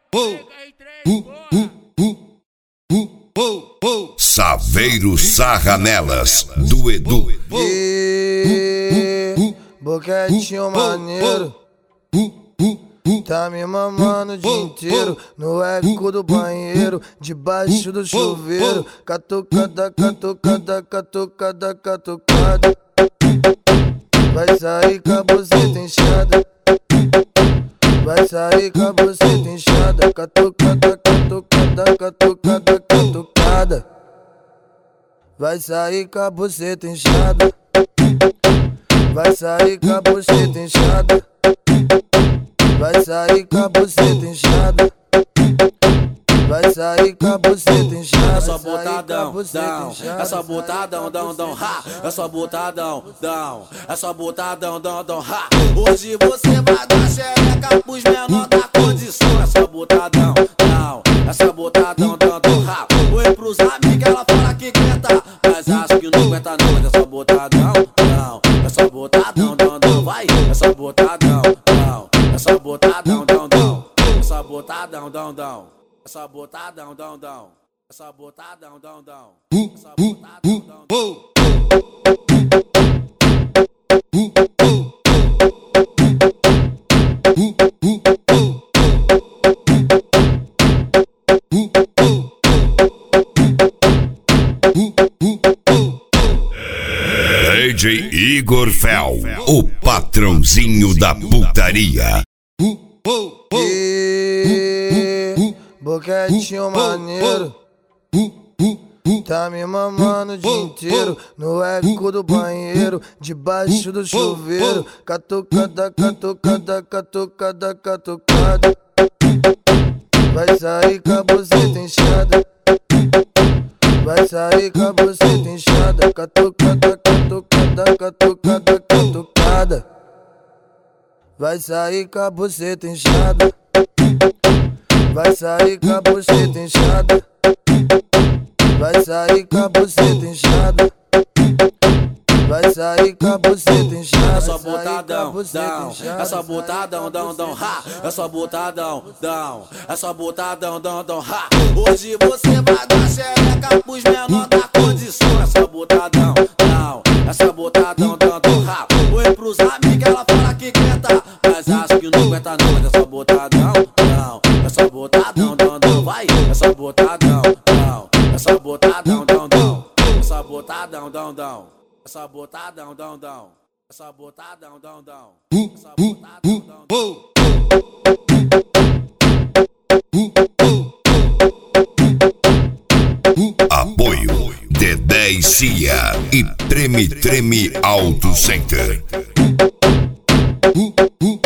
Saveiro Sarranelas do Edu. Boquetinho maneiro, tá me mamando o dia inteiro no eco do banheiro, debaixo do chuveiro, catucada, catucada, catucada, catucada. Vai sair com a buceta inchada, vai sair com a buceta inchada, catucada, catucada, catucada, catucada. Vai sair com a buceta inchada, vai sair com a buceta inchada, vai sair com a buceta inchada, vai sair com a buceta inchada. É só botadão, dão, é só botadão, dão, dão, ha. É só botadão, dão, é só botadão, dão, dão, ha. Hoje você vai dar xereca pros menor da condição. É só botadão, dão, é só botadão, dão, dão, ha. Oi pros amigos, ela fala que aguenta, mas acho que não aguenta não. Mas é só botadão, dão, é só botadão, dão, dão, vai. É só botadão, dão, é só botadão, dão, dão, é só botadão, dão, dão. É só botadão, dão, dão. É só botadão, dão, dão. É só botadão, dão, dão. DJ Igor Fel, o patrãozinho da putaria. Boquetinho maneiro, tá me mamando o dia inteiro no eco do banheiro, debaixo do chuveiro, catucada, catucada, catucada, catucada. Vai sair com a buceta inchada, vai sair com a buceta inchada, catucada, catucada, catucada, catucada. Vai sair com a buceta inchada, vai sair com a buceta inchada, vai sair com a buceta inchada, vai sair com a buceta inchada. É só botadão, dão, é só botadão, dão, dão, ha. É só botadão, dão, é só botadão, dão, dão, ha. Hoje você vai dar xereca pros menor da condição. É só botadão, dão, é só botadão, dão, dão, ha. Oi pros amigos, ela fala que aguenta, mas acho que não aguenta não. Mas é só botadão, dão, é só botadão, dão, dão, vai. É só botadão, dão, é só botadão, dão, dão. É só botadão, dão, dão. É só botadão, dão, dão. É só botadão, dão, dão. É só botadão, dão, dão. Apoio D10 CIA e Treme Treme Auto Center.